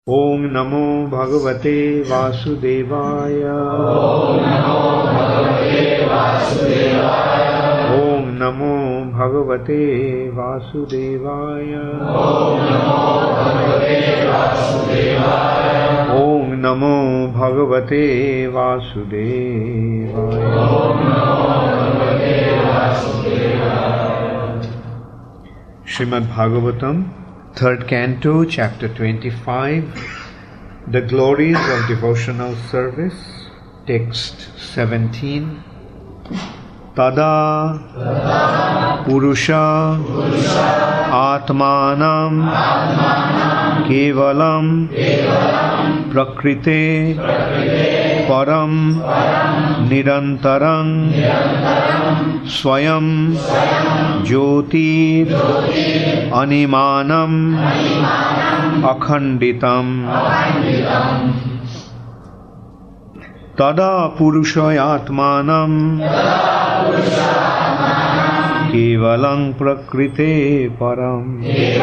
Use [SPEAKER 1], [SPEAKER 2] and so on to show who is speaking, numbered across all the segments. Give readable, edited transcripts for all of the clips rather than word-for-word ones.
[SPEAKER 1] Om Namo Bhagavate Vasudevaya. Om Namo Bhagavate Vasudevaya. Om Namo Bhagavate Vasudevaya. Srimad Bhagavatam, 3rd Canto, Chapter 25, The Glories of Devotional Service, Text 17. Tada Purusha Atmanam Kevalam Prakrite Param Nirantarang Swayam Jyotir Animanam Akhanditam. Tada Purushayatmanam Kevalang Prakrite Param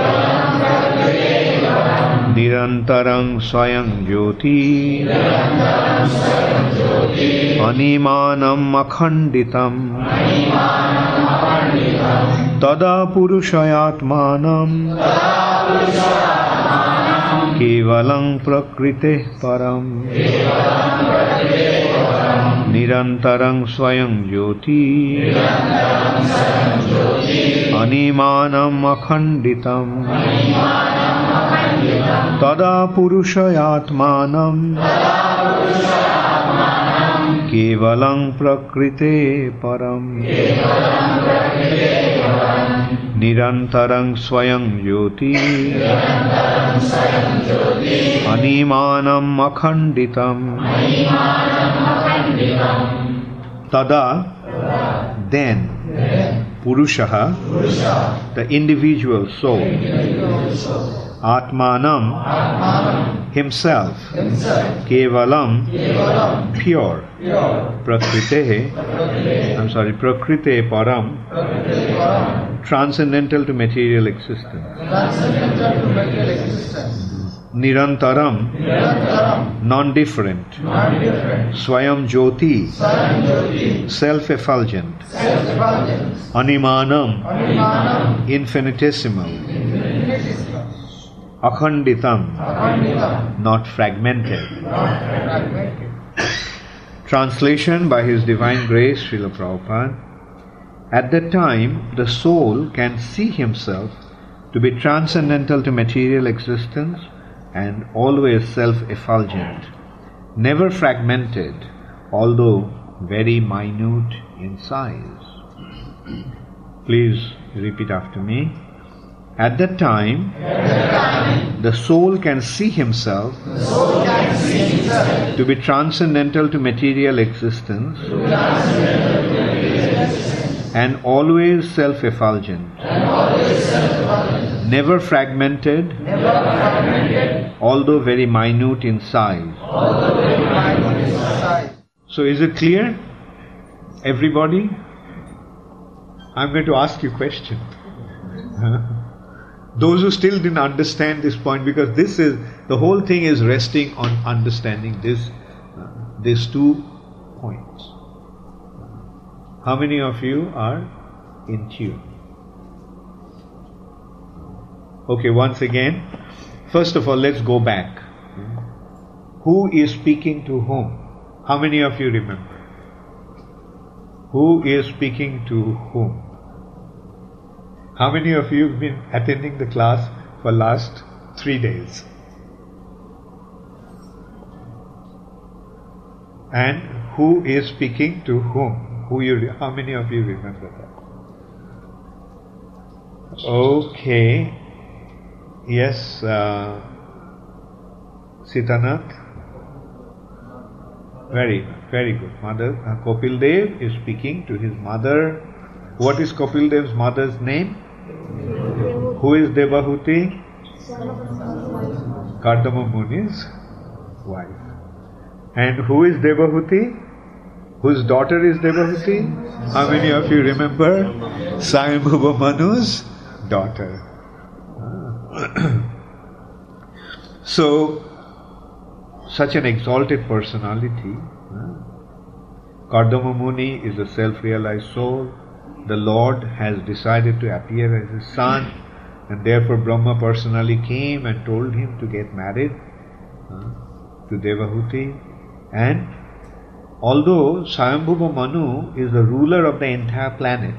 [SPEAKER 1] Nirantarang Swayam Jyoti Animanam Akhanditam. Tada Purushayatmanam Kevalang Prakrite Param Nirantarang Swayam Jyoti Animanam Akhanditam. Tada Purushayatmanam Kevalang Prakrite Param Nirantarang Swayam Jyoti Animanam Akhanditam. Tada, then, Purushaha, the individual soul, Atmanam, himself, Kevalam, pure, Prakrite Param, transcendental to material existence. Nirantaram, non-different. Swayam Jyoti, self-effulgent. Animanam, infinitesimal. Akhanditam, not fragmented. Translation by His Divine Grace, Srila Prabhupada. At that time, the soul can see himself to be transcendental to material existence and always self-effulgent, never fragmented, although very minute in size. Please repeat after me. At that time, the soul can see himself to be transcendental to material existence and always self-effulgent, never fragmented, although very minute in size. So is it clear, everybody? I'm going to ask you a question. Those who still didn't understand this point, because the whole thing is resting on understanding these 2 points. How many of you are in tune? Okay, once again, first of all, let's go back. Who is speaking to whom? How many of you remember? Who is speaking to whom? How many of you have been attending the class for last 3 days? And who is speaking to whom? How many of you remember that? Okay. Yes, Sitanath. Very good. Mother, Kopil Dev is speaking to his mother. What is Kopil Dev's mother's name? Who is Devahuti? Kardama Muni's wife. And who is Devahuti? Whose daughter is Devahuti? How many of you remember? Swayambhuva Manu's daughter. So, such an exalted personality. Kardama Muni is a self-realized soul. The Lord has decided to appear as his son, and therefore Brahma personally came and told him to get married to Devahuti. And although Swayambhuva Manu is the ruler of the entire planet,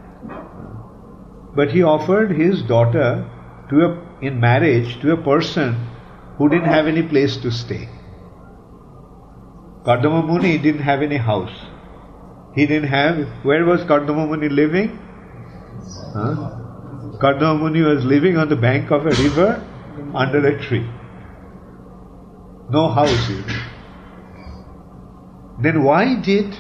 [SPEAKER 1] but he offered his daughter in marriage to a person who didn't have any place to stay. Kardama Muni didn't have any house. He didn't have... Where was Kardama Muni living? Kardama Muni was living on the bank of a river under a tree. No house even. Then why did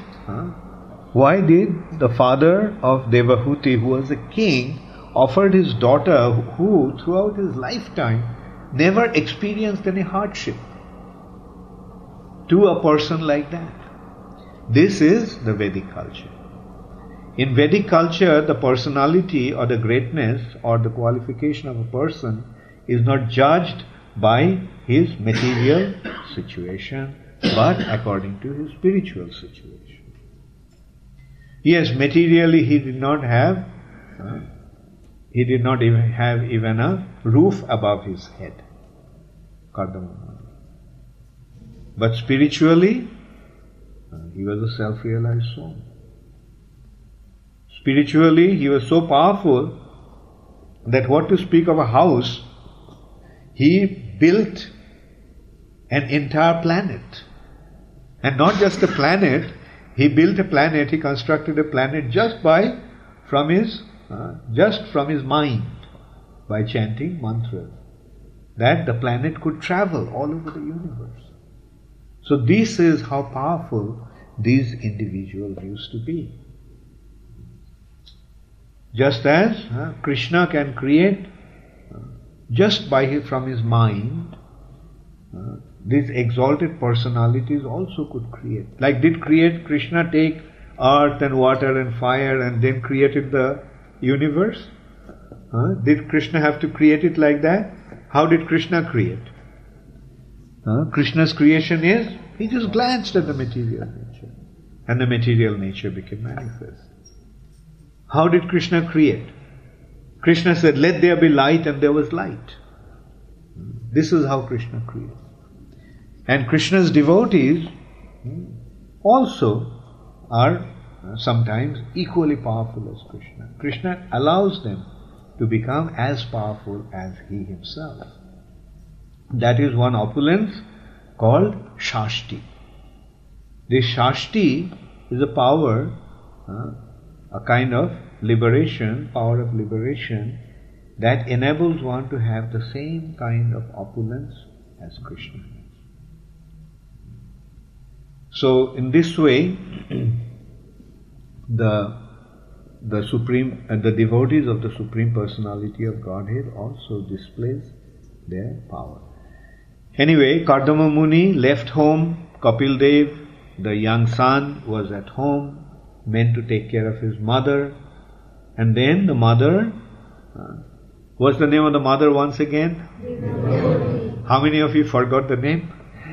[SPEAKER 1] the father of Devahuti, who was a king, offered his daughter, who throughout his lifetime never experienced any hardship, to a person like that? This is the Vedic culture. In Vedic culture, the personality or the greatness or the qualification of a person is not judged by his material situation, but according to his spiritual situation. Yes, materially he did not even have a roof above his head, Kardama Muni. But spiritually, he was a self-realized soul. Spiritually, he was so powerful that, what to speak of a house, he built an entire planet. And not just a planet, he built a planet, he constructed a planet just from his mind, by chanting mantras, that the planet could travel all over the universe. So this is how powerful these individuals used to be. Just as Krishna can create just from his mind, these exalted personalities also could create. Like, did Krishna take earth and water and fire and then created the universe? Did Krishna have to create it like that? How did Krishna create? Krishna's creation is, he just glanced at the material nature, and the material nature became manifest. How did Krishna create? Krishna said, "Let there be light," and there was light. This is how Krishna creates. And Krishna's devotees also are sometimes equally powerful as Krishna. Krishna allows them to become as powerful as he himself. That is one opulence called Shashti. This Shashti is a power, a kind of power of liberation, that enables one to have the same kind of opulence as Krishna has. So in this way, the devotees of the Supreme Personality of Godhead also displays their power. Anyway, Kardama Muni left home. Kapil Dev, the young son, was at home, meant to take care of his mother. And then the mother, what's the name of the mother once again? How many of you forgot the name?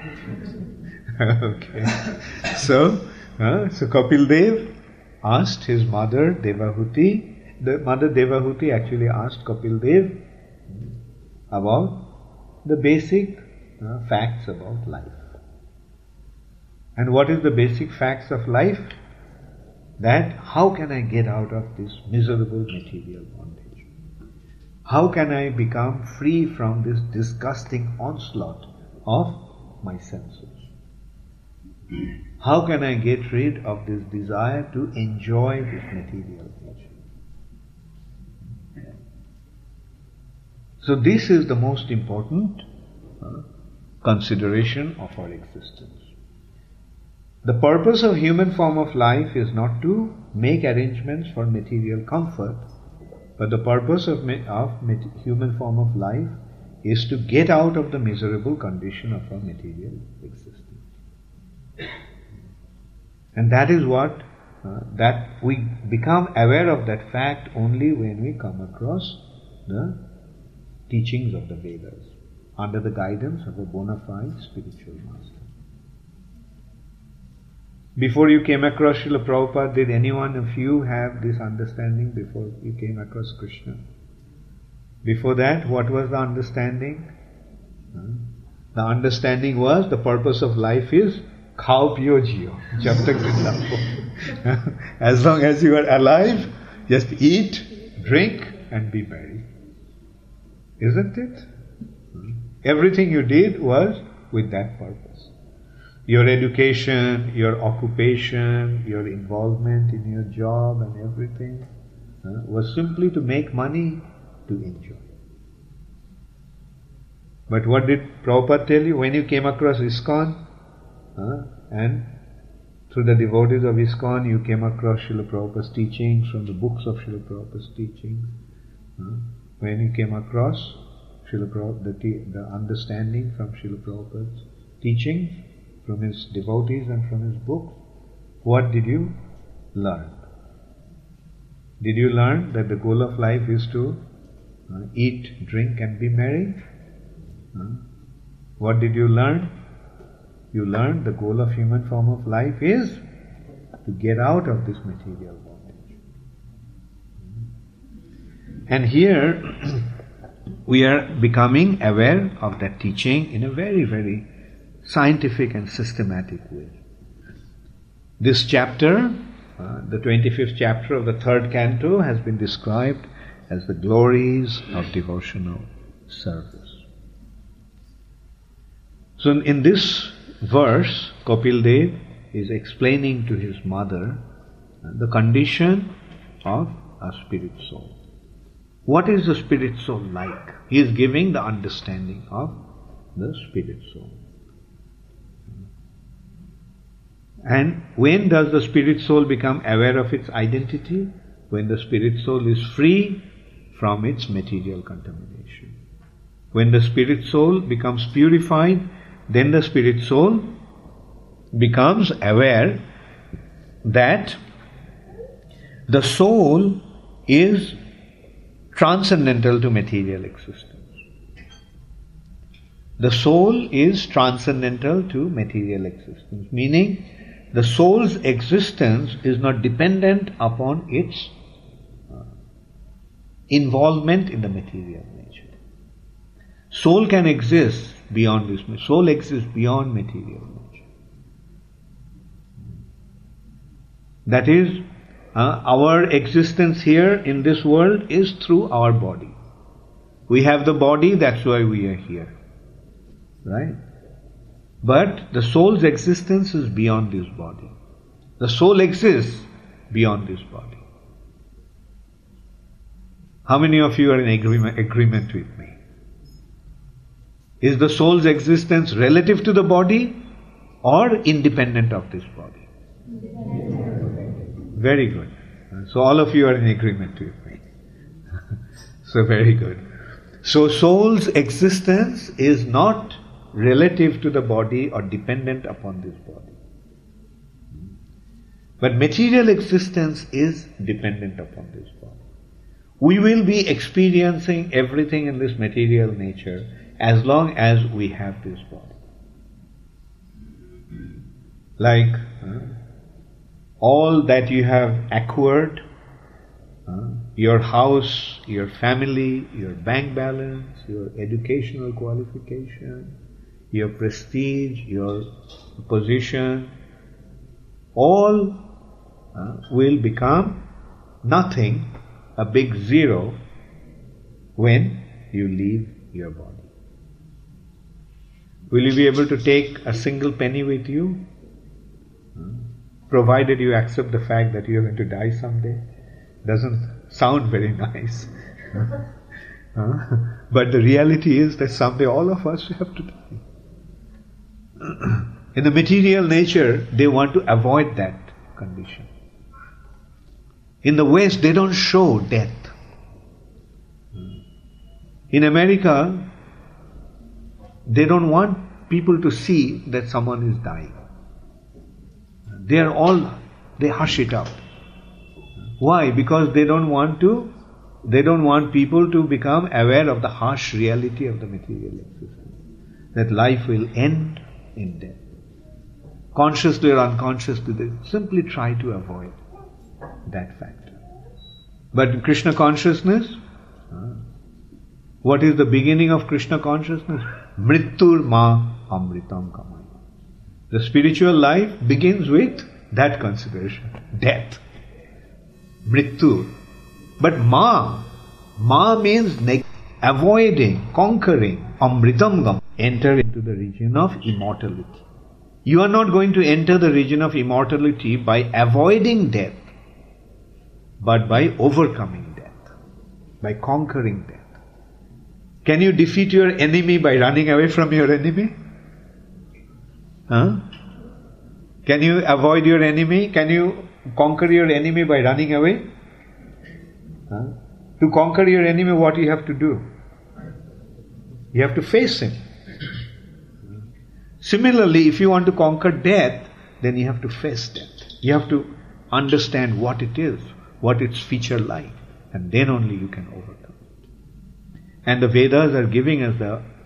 [SPEAKER 1] Okay. So Kapil Dev asked his mother Devahuti. The mother Devahuti actually asked Kapil Dev about the basic facts about life. And what is the basic facts of life? That how can I get out of this miserable material bondage? How can I become free from this disgusting onslaught of my senses? How can I get rid of this desire to enjoy this material nature? So this is the most important consideration of our existence. The purpose of human form of life is not to make arrangements for material comfort, but the purpose of human form of life is to get out of the miserable condition of our material existence. And that is what, that we become aware of that fact only when we come across the teachings of the Vedas. under the guidance of a bona fide spiritual master. Before you came across Srila Prabhupada, did any one of you have this understanding before you came across Krishna? Before that, what was the understanding? The understanding was the purpose of life is khao piyo jiyo. Jab tak zinda ho. As long as you are alive, just eat, drink and be merry. Isn't it? Everything you did was with that purpose. Your education, your occupation, your involvement in your job and everything was simply to make money to enjoy. But what did Prabhupada tell you? When you came across ISKCON and through the devotees of ISKCON you came across Srila Prabhupada's teachings from the books of Srila Prabhupada's teachings. When you came across Srila Prabhupada, the understanding from Srila Prabhupada's teachings, from his devotees and from his books, what did you learn? Did you learn that the goal of life is to eat, drink and be merry? What did you learn? You learned the goal of human form of life is to get out of this material bondage. And here we are becoming aware of that teaching in a very, very scientific and systematic way. This chapter, the 25th chapter of the 3rd canto, has been described as the glories of devotional service. So in this verse, Kapil Dev is explaining to his mother the condition of a spirit soul. What is the spirit soul like? He is giving the understanding of the spirit soul. And when does the spirit soul become aware of its identity? When the spirit soul is free from its material contamination. When the spirit soul becomes purified, then the spirit soul becomes aware that the soul is transcendental to material existence. The soul is transcendental to material existence, meaning the soul's existence is not dependent upon its involvement in the material nature. Soul can exist beyond this. Soul exists beyond material nature. That is, our existence here in this world is through our body. We have the body, that's why we are here. Right? But the soul's existence is beyond this body. The soul exists beyond this body. How many of you are in agreement with me? Is the soul's existence relative to the body or independent of this body? Very good. So all of you are in agreement with me. So very good. So soul's existence is not relative to the body or dependent upon this body. But material existence is dependent upon this body. We will be experiencing everything in this material nature as long as we have this body. Like all that you have acquired, your house, your family, your bank balance, your educational qualification, your prestige, your position, all will become nothing, a big zero, when you leave your body. Will you be able to take a single penny with you? Provided you accept the fact that you are going to die someday. Doesn't sound very nice. But the reality is that someday all of us have to die. In the material nature, they want to avoid that condition. In the West, they don't show death. In America, they don't want people to see that someone is dying. They hush it up. Why? Because they don't want people to become aware of the harsh reality of the material existence. that life will end in death. Consciously or unconsciously, they simply try to avoid that factor. But in Krishna consciousness, what is the beginning of Krishna consciousness? Mrittur ma amritam kamaya. The spiritual life begins with that consideration, death. Mrittur. But ma means avoiding, conquering, amritam gam. Enter into the region of immortality. You are not going to enter the region of immortality by avoiding death, but by overcoming death, by conquering death. Can you defeat your enemy by running away from your enemy? Can you avoid your enemy? Can you conquer your enemy by running away? To conquer your enemy, what you have to do? You have to face him. Similarly, if you want to conquer death, then you have to face death. You have to understand what it is, what its feature like, and then only you can overcome it. And the Vedas are giving us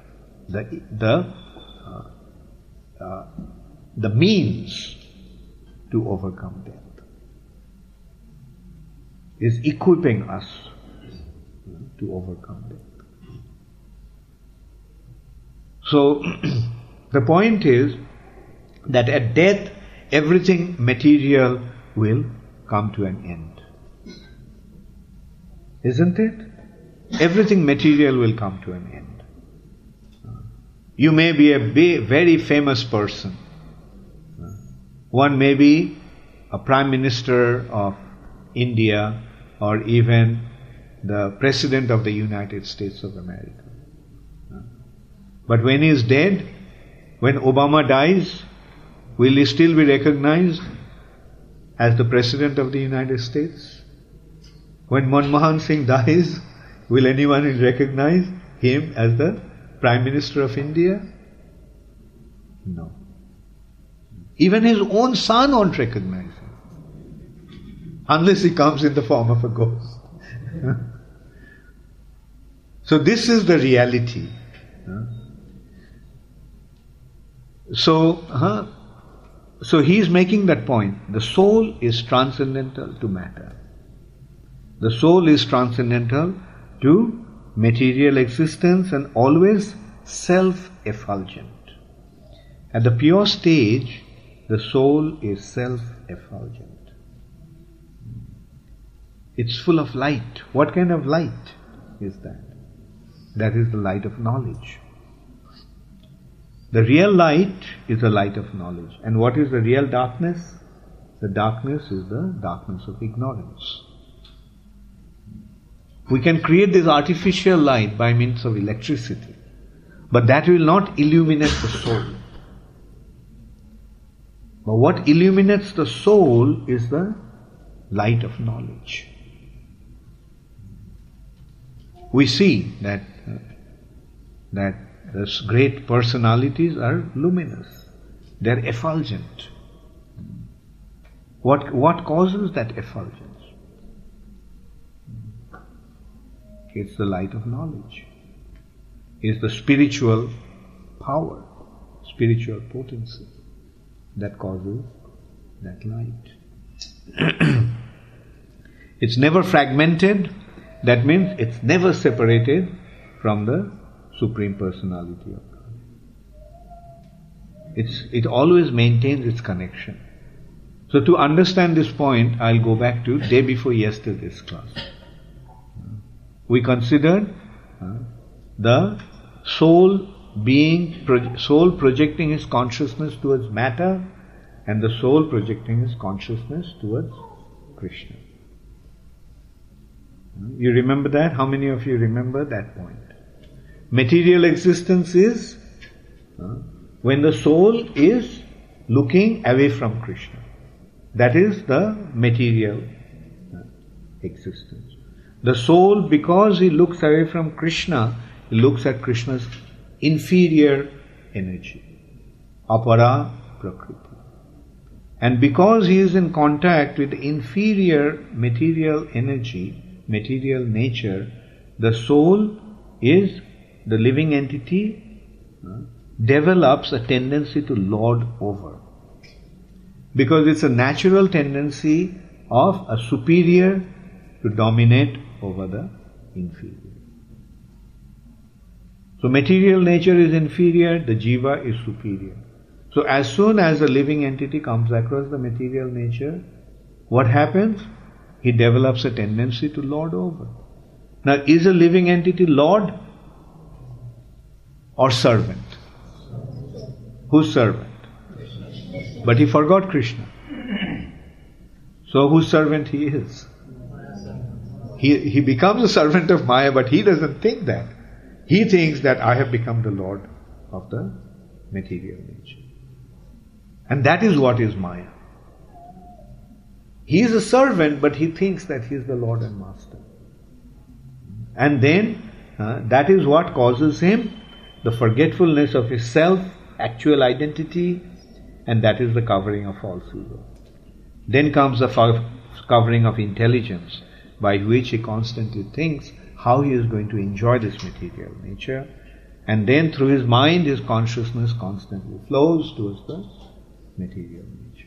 [SPEAKER 1] the means to overcome death. Is equipping us to overcome death. So, the point is that at death, everything material will come to an end. Isn't it? Everything material will come to an end. You may be a very famous person. One may be a Prime Minister of India or even the President of the United States of America. But when he is dead, when Obama dies, will he still be recognized as the President of the United States? When Manmohan Singh dies, will anyone recognize him as the Prime Minister of India? No. Even his own son won't recognize him, unless he comes in the form of a ghost. So this is the reality. So he is making that point. The soul is transcendental to matter. The soul is transcendental to material existence and always self-effulgent. At the pure stage, the soul is self-effulgent. It's full of light. What kind of light is that? That is the light of knowledge. The real light is the light of knowledge. And what is the real darkness? The darkness is the darkness of ignorance. We can create this artificial light by means of electricity, but that will not illuminate the soul. But what illuminates the soul is the light of knowledge. We see that these great personalities are luminous. They are effulgent. What causes that effulgence? It's the light of knowledge. It's the spiritual power, spiritual potency that causes that light. It's never fragmented. That means it's never separated from the Supreme Personality of God. It always maintains its connection. So to understand this point, I'll go back to day before yesterday's class. We considered the soul projecting his consciousness towards matter, and the soul projecting his consciousness towards Krishna. You remember that? How many of you remember that point? Material existence is when the soul is looking away from Krishna. That is the material existence. The soul, because he looks away from Krishna, he looks at Krishna's inferior energy, apara prakriti. And because he is in contact with the inferior material energy, material nature, the soul is the living entity develops a tendency to lord over. Because it's a natural tendency of a superior to dominate over the inferior. So material nature is inferior, the jiva is superior. So as soon as a living entity comes across the material nature, what happens? He develops a tendency to lord over. Now, is a living entity Lord or servant? Whose servant? But he forgot Krishna. So whose servant he is? He becomes a servant of Maya, but he doesn't think that. He thinks that I have become the Lord of the material nature. And that is what is Maya. He is a servant, but he thinks that he is the Lord and Master. And then that is what causes him the forgetfulness of his self, actual identity, and that is the covering of false ego. Then comes the covering of intelligence, by which he constantly thinks how he is going to enjoy this material nature, and then through his mind his consciousness constantly flows towards the material nature.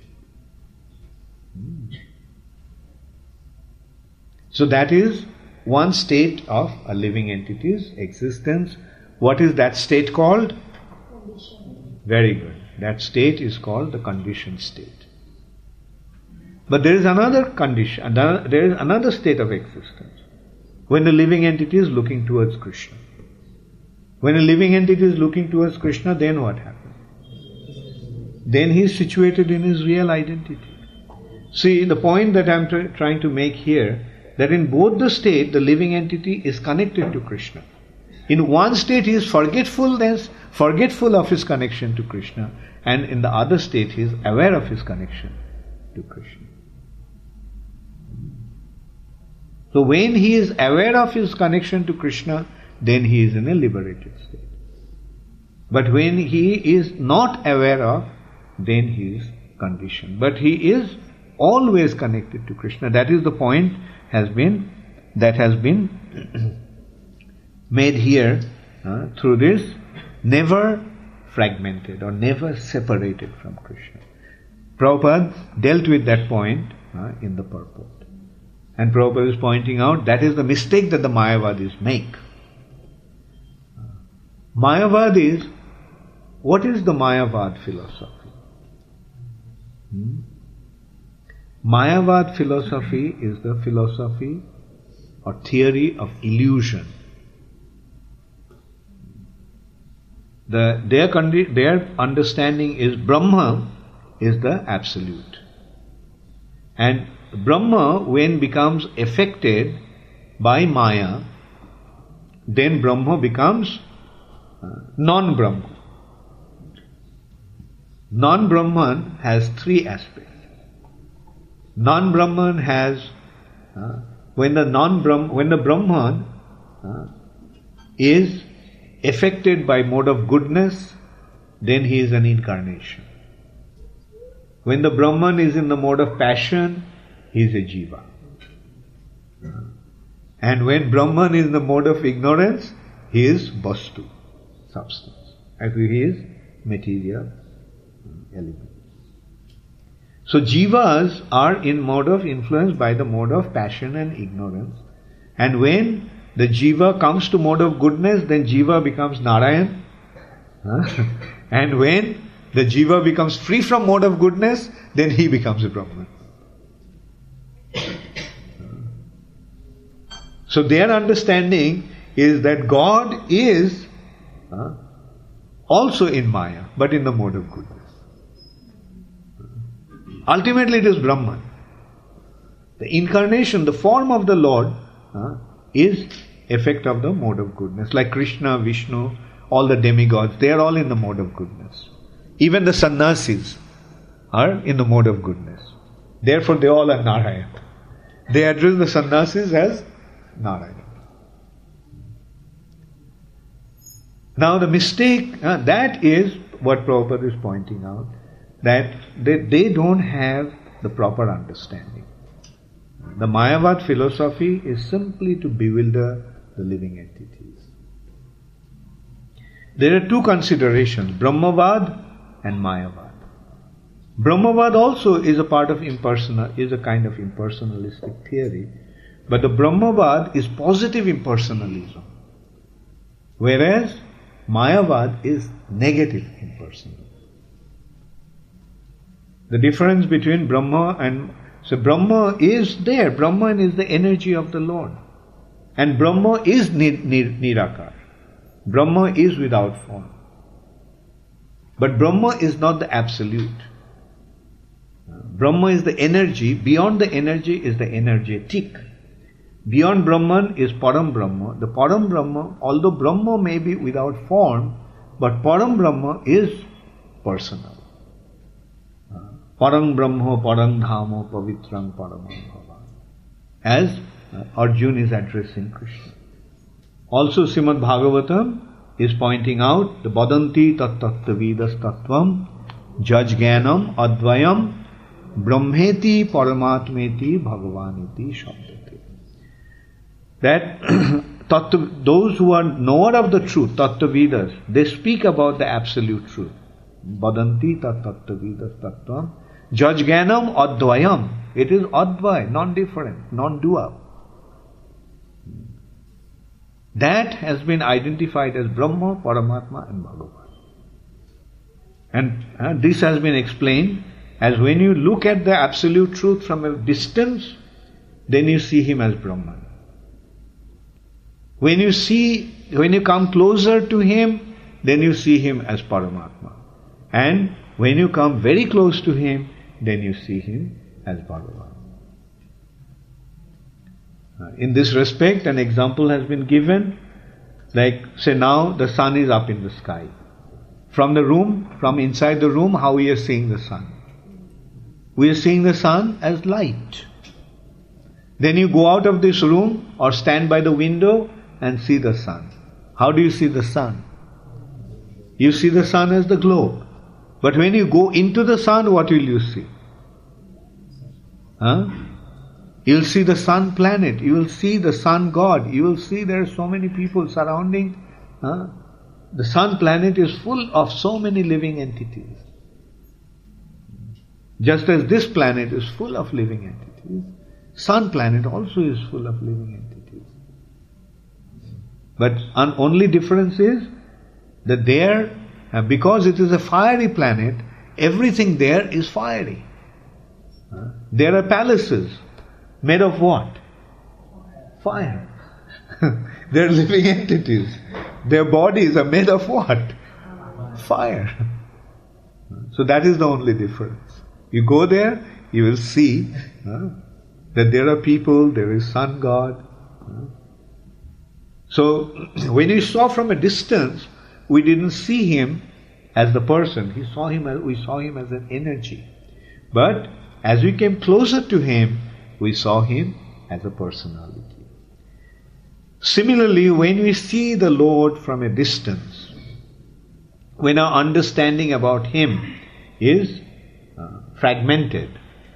[SPEAKER 1] So that is one state of a living entity's existence. What is that state called?
[SPEAKER 2] Condition.
[SPEAKER 1] Very good. That state is called the conditioned state. But there is another condition, there is another state of existence. When the living entity is looking towards Krishna. When a living entity is looking towards Krishna, then what happens? Then he is situated in his real identity. See, the point that I am trying to make here, that in both the state, the living entity is connected to Krishna. In one state he is forgetful of his connection to Krishna, and in the other state he is aware of his connection to Krishna. So when he is aware of his connection to Krishna, then he is in a liberated state. But when he is not aware of, then he is conditioned. But he is always connected to Krishna. That is the point that has been made here through this, never fragmented or never separated from Krishna. Prabhupada dealt with that point in the purport. And Prabhupada is pointing out that is the mistake that the Mayavadis make. Mayavadis, what is the Mayavad philosophy? Mayavad philosophy is the philosophy or theory of illusion. Their understanding is Brahma is the absolute. And Brahma, when becomes affected by Maya, then Brahma becomes non-Brahman. Non-Brahman has three aspects. Non-Brahman has, when the Brahman is affected by mode of goodness, then he is an incarnation. When the Brahman is in the mode of passion, he is a jiva. And when Brahman is in the mode of ignorance, he is vastu, substance. As he is material element. So jivas are in mode of influence by the mode of passion and ignorance. And when the jiva comes to mode of goodness, then jiva becomes Narayan. And when the jiva becomes free from mode of goodness, then he becomes a Brahman. So their understanding is that God is also in Maya, but in the mode of goodness. Ultimately it is Brahman. The incarnation, the form of the Lord is effect of the mode of goodness. Like Krishna, Vishnu, all the demigods, they are all in the mode of goodness. Even the sannyasis are in the mode of goodness. Therefore they all are Narayan. They address the sannyasis as Narayan. Now the mistake, that is what Prabhupada is pointing out, that they don't have the proper understanding. The Mayavad philosophy is simply to bewilder the living entities. there are two considerations, Brahmavad and Mayavad. Brahmavad also is a part of is a kind of impersonalistic theory, but the Brahmavad is positive impersonalism, whereas Mayavad is negative impersonalism. The difference between Brahma and... So Brahma is there. Brahman is the energy of the Lord. And Brahma is Nirakar. Brahma is without form. But Brahma is not the absolute. Brahma is the energy. Beyond the energy is the energetic. Beyond Brahman is Param Brahma. The Param Brahma, although Brahma may be without form, but Param Brahma is personal. Parang Brahmo, Parang Dhamo, Pavitrang Paramam Bhava. As Arjuna is addressing Krishna. Also Srimad Bhagavatam is pointing out the Badanti Tat Tattvavidas Tattvam Jajganam Advayam Brahmeti Paramatmeti Bhagavaniti Shabdati. That those who are knower of the truth, Tattvavidas, they speak about the absolute truth. Badanti Tat Tattvavidas Tattvam Jajganam Advayam. It is Advay, non-different, non-dual. That has been identified as Brahma, Paramatma and Bhagavan. And this has been explained as when you look at the absolute truth from a distance, then you see him as Brahman. When you come closer to him, then you see him as Paramatma. And when you come very close to him, then you see him as Bhagavan. In this respect, an example has been given, like say now the sun is up in the sky. From inside the room, how we are seeing the sun? We are seeing the sun as light. Then you go out of this room or stand by the window and see the sun. How do you see the sun? You see the sun as the globe. But when you go into the sun, what will you see? You'll see the sun planet, you will see the sun god, you will see there are so many people surrounding. The sun planet is full of so many living entities. Just as this planet is full of living entities, sun planet also is full of living entities. But only difference is that there, because it is a fiery planet, everything there is fiery. There are palaces made of what? Fire. They are living entities. Their bodies are made of what? Fire. So that is the only difference. You go there, you will see that there are people, there is sun god. So when we saw from a distance, we didn't see him as the person. We saw him as an energy. But as we came closer to him, we saw him as a personality. Similarly, when we see the Lord from a distance, when our understanding about him is fragmented,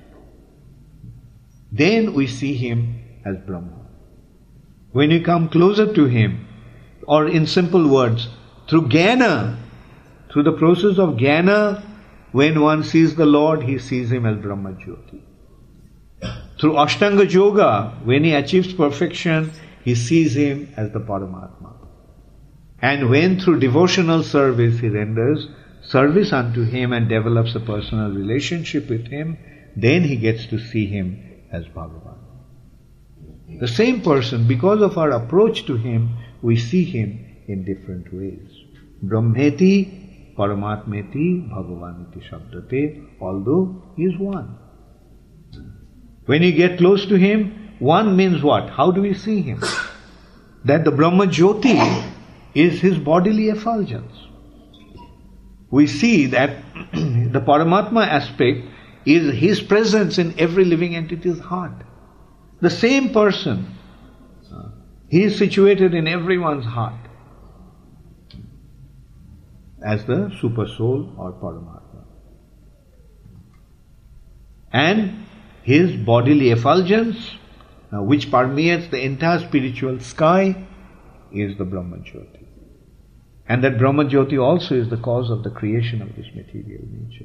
[SPEAKER 1] then we see him as Brahma. When we come closer to him, or in simple words, through Jnana, through the process of Jnana, when one sees the Lord, he sees him as Brahma Jyoti. Through Ashtanga Yoga, when he achieves perfection, he sees him as the Paramatma. And when through devotional service he renders service unto him and develops a personal relationship with him, then he gets to see him as Bhagavan. The same person, because of our approach to him, we see him in different ways. Brahmeti, Paramatmeti, Bhagavaniti Shabdate, although he is one. When you get close to him, one means what? How do we see him? That the Brahma Jyoti is his bodily effulgence. We see that the Paramatma aspect is his presence in every living entity's heart. The same person, he is situated in everyone's heart as the Super Soul or Paramatma. And his bodily effulgence, which permeates the entire spiritual sky, is the Brahma Jyoti. And that Brahma Jyoti also is the cause of the creation of this material nature.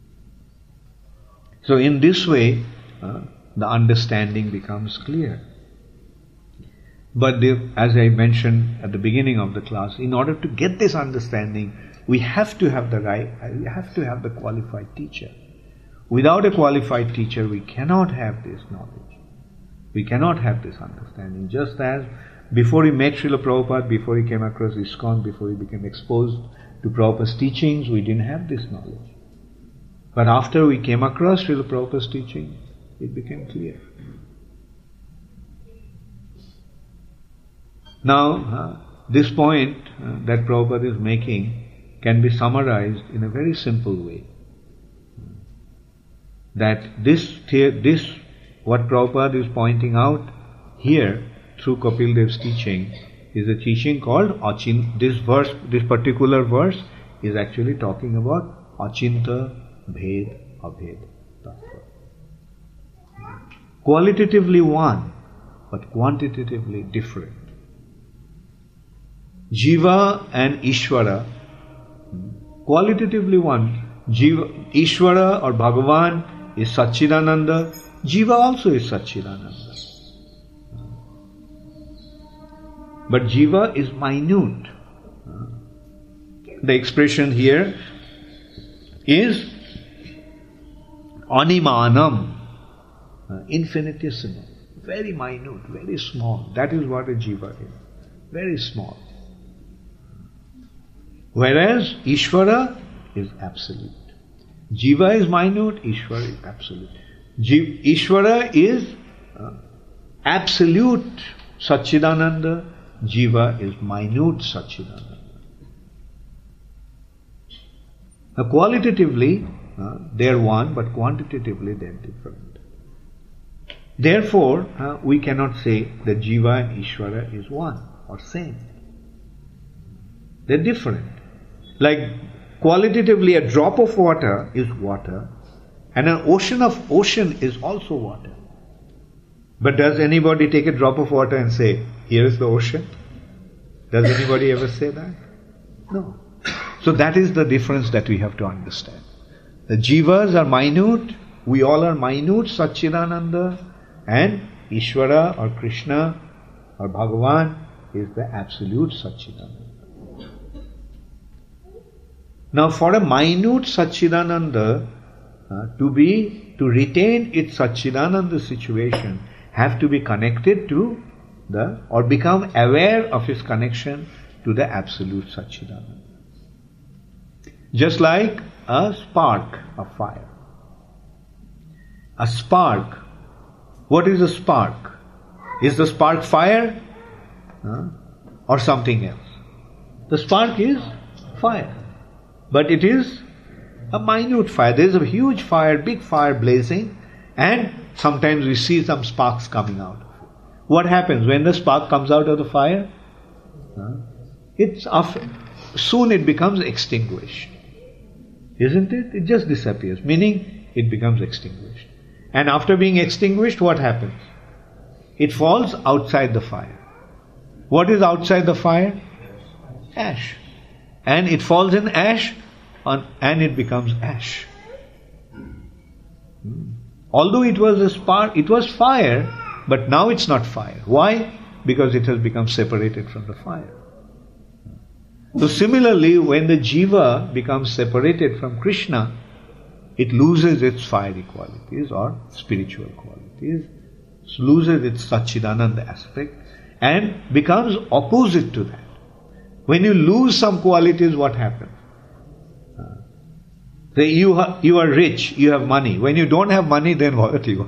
[SPEAKER 1] So in this way, the understanding becomes clear. But as I mentioned at the beginning of the class, in order to get this understanding, we have to have the qualified teacher. Without a qualified teacher, we cannot have this knowledge. We cannot have this understanding. Just as before he met Srila Prabhupada, before he came across ISKCON, before he became exposed to Prabhupada's teachings, we didn't have this knowledge. But after we came across Srila Prabhupada's teaching, it became clear. Now, this point that Prabhupada is making can be summarized in a very simple way. That this what Prabhupada is pointing out here through Kapil Dev's teaching is a teaching called Achinta. This particular verse is actually talking about Achinta Bhed Abhed Tattva. Qualitatively one, but quantitatively different. Jiva and Ishvara, qualitatively one. Ishvara or Bhagavan is Satchidananda. Jiva also is Satchidananda. But Jiva is minute. The expression here is Animanam, infinitesimal, very minute, very small. That is what a Jiva is. Very small. Whereas Ishvara is absolute. Jiva is minute, Ishvara is absolute. Ishvara is absolute Satchidananda, Jiva is minute Satchidananda. Now qualitatively they are one, but quantitatively they are different. Therefore, we cannot say that Jiva and Ishvara is one or same. They are different. Like qualitatively a drop of water is water, and an ocean is also water. But does anybody take a drop of water and say, here is the ocean? Does anybody ever say that? No. So that is the difference that we have to understand. The Jivas are minute, we all are minute Satchidananda, and Ishvara or Krishna or Bhagavan is the absolute Satchidananda. Now for a minute Satchidananda to retain its Satchidananda situation, have to be connected to or become aware of its connection to the absolute Satchidananda. Just like a spark of fire. A spark. What is a spark? Is the spark fire or something else? The spark is fire. But it is a minute fire. There is a huge fire, big fire blazing, and sometimes we see some sparks coming out. What happens when the spark comes out of the fire? Soon it becomes extinguished. Isn't it? It just disappears, meaning it becomes extinguished. And after being extinguished, what happens? It falls outside the fire. What is outside the fire? Ash. And it falls in ash and it becomes ash. Although it was a spark, it was fire, but now it's not fire. Why? Because it has become separated from the fire. So similarly, when the Jiva becomes separated from Krishna, it loses its fiery qualities or spiritual qualities, loses its Satchidananda aspect and becomes opposite to that. When you lose some qualities, what happens? Say you are rich, you have money. When you don't have money, then what you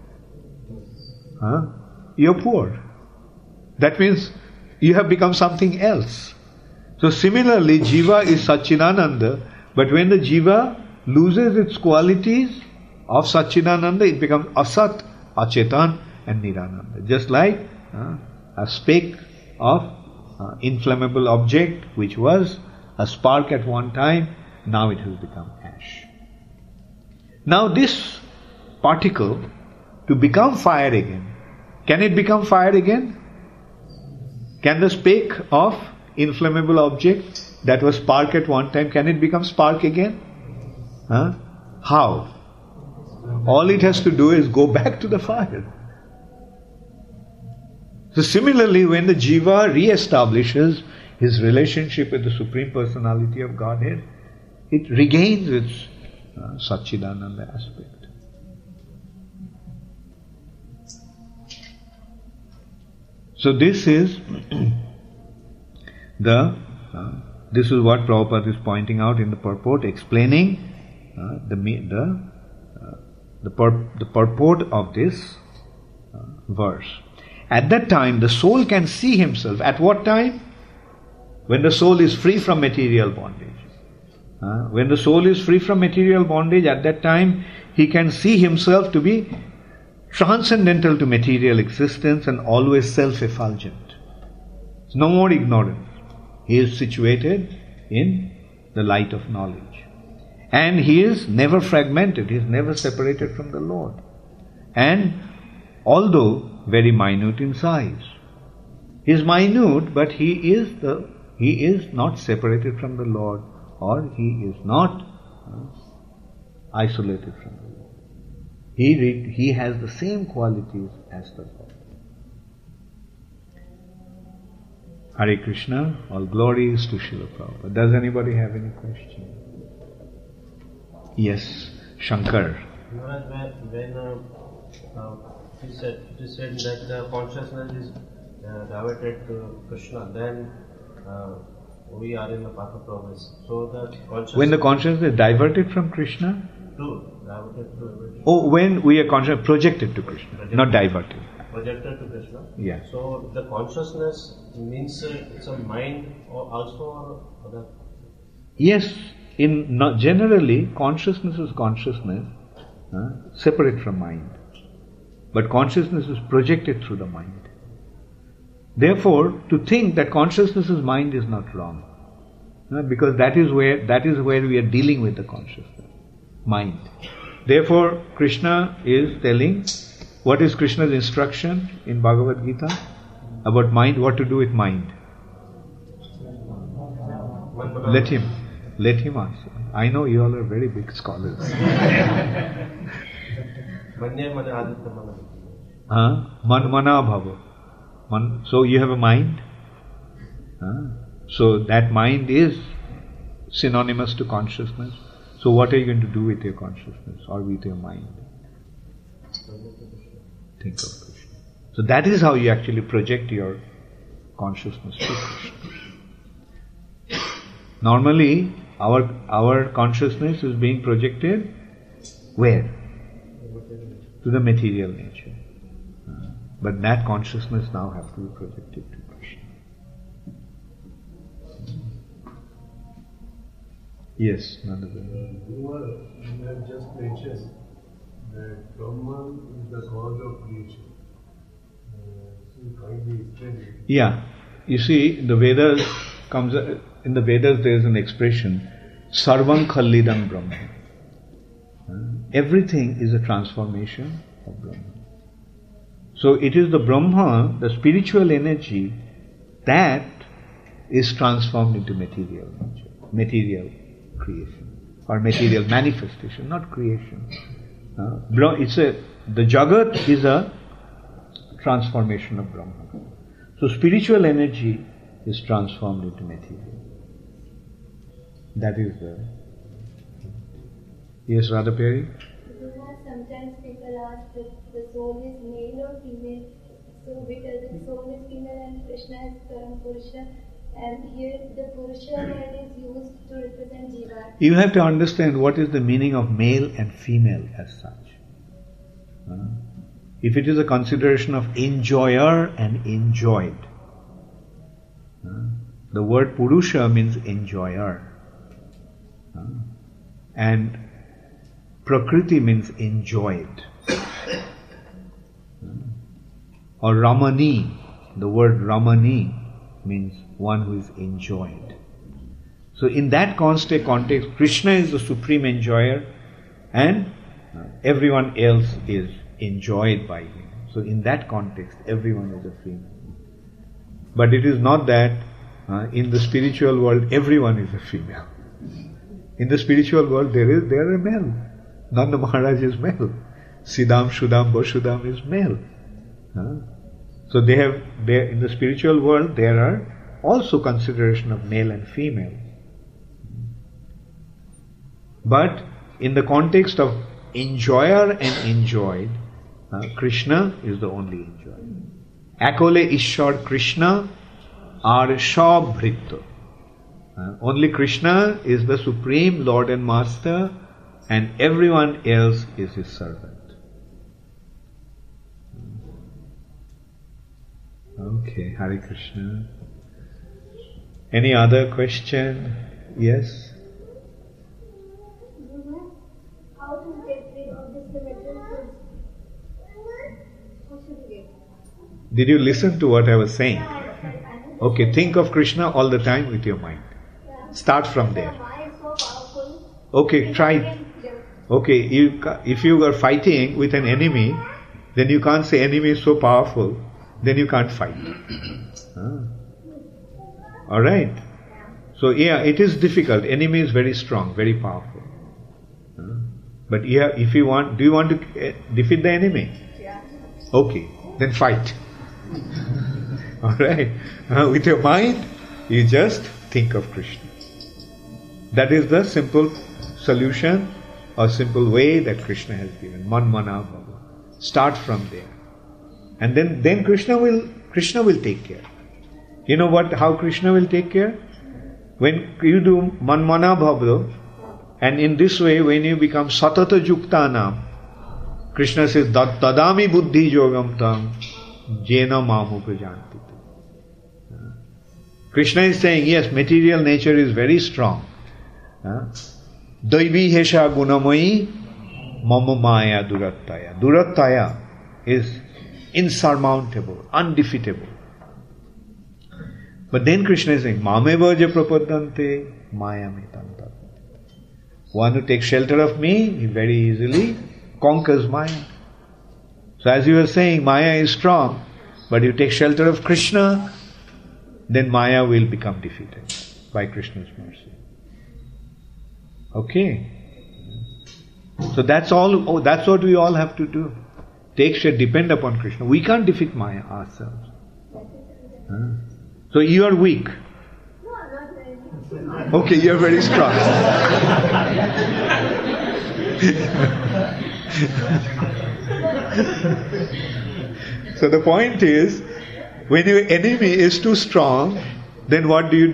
[SPEAKER 1] are? You're poor. That means you have become something else. So similarly, Jiva is Satchidananda, but when the Jiva loses its qualities of Satchidananda, it becomes Asat, Achetan and Nirananda. Just like a speck of inflammable object which was a spark at one time, now it has become ash. Now this particle to become fire again, can it become fire again? Can the speck of inflammable object that was spark at one time, can it become spark again? Huh? How? All it has to do is go back to the fire. So similarly, when the jiva re-establishes his relationship with the Supreme Personality of Godhead, it regains its Satchidananda aspect. So this is this is what Prabhupada is pointing out in the purport, explaining the purport of this verse. At that time, the soul can see himself. At what time? When the soul is free from material bondage. When the soul is free from material bondage, at that time, he can see himself to be transcendental to material existence and always self-effulgent. It's no more ignorance. He is situated in the light of knowledge. And he is never fragmented, he is never separated from the Lord. And although very minute in size, he is minute, but he is not separated from the Lord, or he is not isolated from the Lord. He has the same qualities as the Lord. Hare Krishna, all glories to Srila Prabhupada. Does anybody have any question? Yes, Shankar.
[SPEAKER 3] When it is said that the consciousness is diverted to Krishna, then we are in the path of progress. So the consciousness.
[SPEAKER 1] When the consciousness is diverted from Krishna?
[SPEAKER 3] Diverted to.
[SPEAKER 1] Oh, when we are projected to Krishna, not diverted.
[SPEAKER 3] Projected to Krishna.
[SPEAKER 1] Yeah.
[SPEAKER 3] So the consciousness means it's a mind or also other.
[SPEAKER 1] Yes, generally consciousness is consciousness, separate from mind. But consciousness is projected through the mind. Therefore, to think that consciousness is mind is not wrong, because that is where we are dealing with the consciousness, mind. Therefore, Krishna is telling, what is Krishna's instruction in Bhagavad Gita about mind? What to do with mind? Let him answer. I know you all are very big scholars. Manmana bhava. So you have a mind. So that mind is synonymous to consciousness. So what are you going to do with your consciousness or with your mind? Think of Krishna. So that is how you actually project your consciousness to Krishna. Normally, our consciousness is being projected where? To the material nature. But that consciousness now has to be projected to Krishna. Yes, Nandavan.
[SPEAKER 4] You have just mentioned that Brahman is the cause of creation. So you kindly explain it.
[SPEAKER 1] Yeah. You see, in the Vedas there is an expression, Sarvam Khallidam Brahma. Everything is a transformation of Brahma. So it is the Brahma, the spiritual energy, that is transformed into material nature, material creation, or material manifestation, not creation. The Jagat is a transformation of Brahma. So spiritual energy is transformed into material. That is the... Yes, Radha Peri?
[SPEAKER 2] Sometimes people ask if the soul is male or female. So because the soul is female and Krishna is Param Purusha, and here the Purusha word is used to represent Jiva.
[SPEAKER 1] You have to understand what is the meaning of male and female as such. If it is a consideration of enjoyer and enjoyed, the word Purusha means enjoyer. And Prakriti means enjoyed. Or Ramani, the word Ramani means one who is enjoyed. So in that context, Krishna is the supreme enjoyer and everyone else is enjoyed by him. So in that context, everyone is a free man. But it is not that in the spiritual world, everyone is a female. In the spiritual world, there are male. Nanda Maharaj is male. Siddham, Shuddham, Vasudham is male. So in the spiritual world, there are also consideration of male and female. But in the context of enjoyer and enjoyed, Krishna is the only enjoyer. Akole Ishwar Krishna are Shabhrita. Only Krishna is the supreme Lord and Master, and everyone else is his servant. Okay, Hare Krishna. Any other question? Yes?
[SPEAKER 2] How to get rid of this material goods? How should we get?
[SPEAKER 1] Did you listen to what I was saying?
[SPEAKER 2] I know.
[SPEAKER 1] Okay, think of Krishna all the time with your mind. Start from there.
[SPEAKER 2] Why is so powerful?
[SPEAKER 1] Okay, try it. Okay, if you are fighting with an enemy, then you can't say enemy is so powerful, then you can't fight. Alright. So yeah, it is difficult. Enemy is very strong, very powerful. But yeah, if you want, do you want to defeat the enemy?
[SPEAKER 2] Yeah.
[SPEAKER 1] Okay, then fight. Alright. With your mind, you just think of Krishna. That is the simple solution or simple way that Krishna has given. Man mana bhava. Start from there. And then Krishna will take care. You know how Krishna will take care? When you do man mana bhava, and in this way when you become satata juktanam, Krishna says, tadami buddhi yogam tam jena mamu prajanti. Krishna is saying, yes, material nature is very strong. Daivi hesha gunamayi mama maya durattaya. Durattaya is insurmountable, undefeatable. But then Krishna is saying, Mameva je prapadante maya metanta. One who takes shelter of me, he very easily conquers Maya. So as you were saying, Maya is strong, but you take shelter of Krishna, then Maya will become defeated by Krishna's mercy. Okay? So that's what we all have to do. Depend upon Krishna. We can't defeat Maya ourselves. So you are weak.
[SPEAKER 2] No, I'm not very.
[SPEAKER 1] Okay, you are very strong. So the point is, when your enemy is too strong, then what do?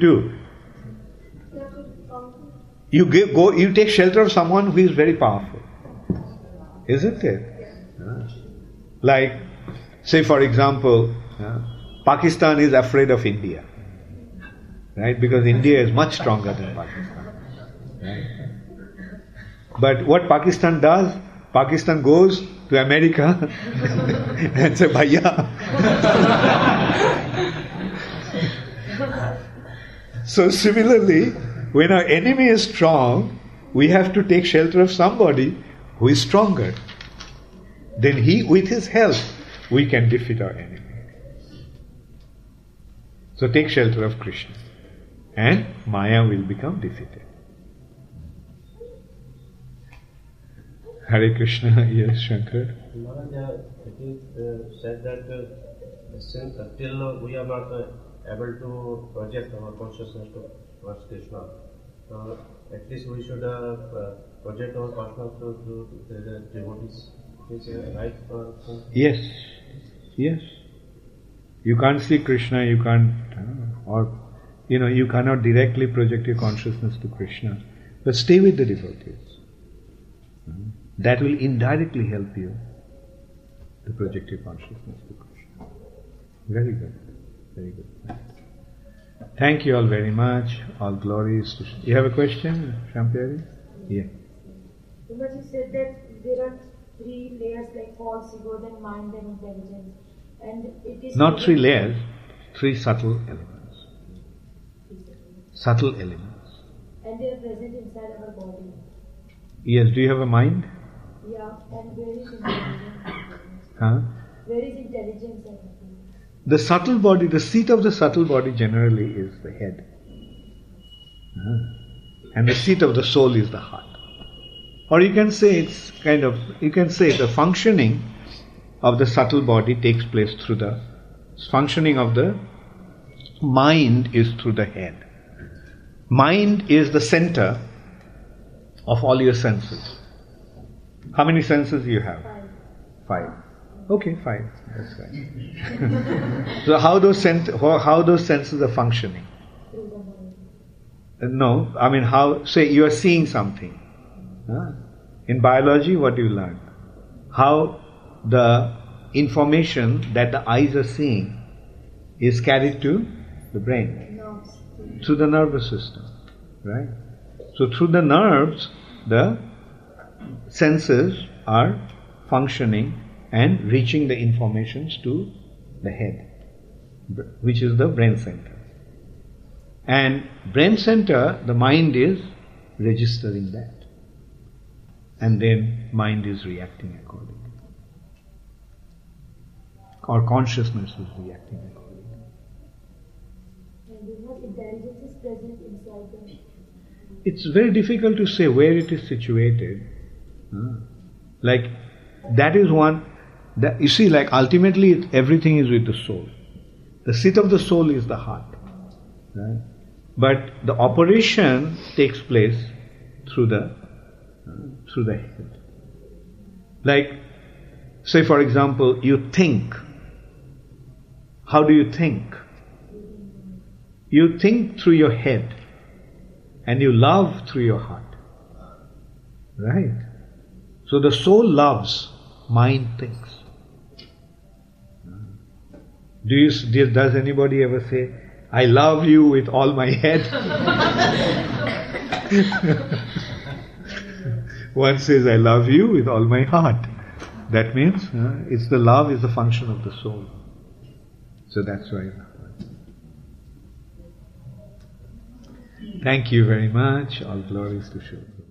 [SPEAKER 1] You take shelter of someone who is very powerful. Isn't it? Like, say for example, Pakistan is afraid of India. Right? Because India is much stronger than Pakistan. Right? But what Pakistan does, Pakistan goes to America and say, Bhaiya. So similarly, when our enemy is strong, we have to take shelter of somebody who is stronger. Then with his help, we can defeat our enemy. So take shelter of Krishna, and Maya will become defeated. Hare Krishna, yes, Shankar.
[SPEAKER 3] Maharaj, it is said that since until we are not able to project our consciousness towards Krishna, at least we should project our consciousness to the devotees. Is it right?
[SPEAKER 1] Yes, yes. You can't see Krishna, you can't, you cannot directly project your consciousness to Krishna, but stay with the devotees. That will indirectly help you to project your consciousness to Krishna. Very good, very good. Thank you all very much. All glories to Krishna. You have a question, Shampyari? Yeah.
[SPEAKER 5] Because you said that there are 3 layers like false ego, then mind and intelligence. And it is
[SPEAKER 1] not 3 layers, 3 subtle elements. Subtle elements.
[SPEAKER 5] And they are present inside our body.
[SPEAKER 1] Yes, do you have a mind?
[SPEAKER 5] Yeah, and where is intelligence?
[SPEAKER 1] Huh?
[SPEAKER 5] Where is intelligence?
[SPEAKER 1] the subtle body, the seat of the subtle body generally is the head. And the seat of the soul is the heart. Or you can say the functioning of the subtle body takes place through the functioning of the mind is through the head. Mind is the center of all your senses. How many senses do you have? 5. Okay, 5. That's right. So how those senses are functioning? No, I mean how, say you are seeing something. In biology, what do you learn? How the information that the eyes are seeing is carried to the brain. Through the nervous system. Right? So through the nerves, the senses are functioning and reaching the informations to the head, which is the brain center. And brain center, the mind is registering that. And then mind is reacting accordingly. Or consciousness is reacting accordingly.
[SPEAKER 5] And what intelligence is present inside them?
[SPEAKER 1] It's very difficult to say where it is situated. Like, that is one, you see, like ultimately everything is with the soul. The seat of the soul is the heart. Right? But the operation takes place through the head. Like, say for example, you think. How do you think? You think through your head and you love through your heart. Right? So the soul loves, mind thinks. Does anybody ever say, I love you with all my head? One says, I love you with all my heart. That means it's the love is the function of the soul. So that's why. Thank you very much. All glories to Srila Prabhupada.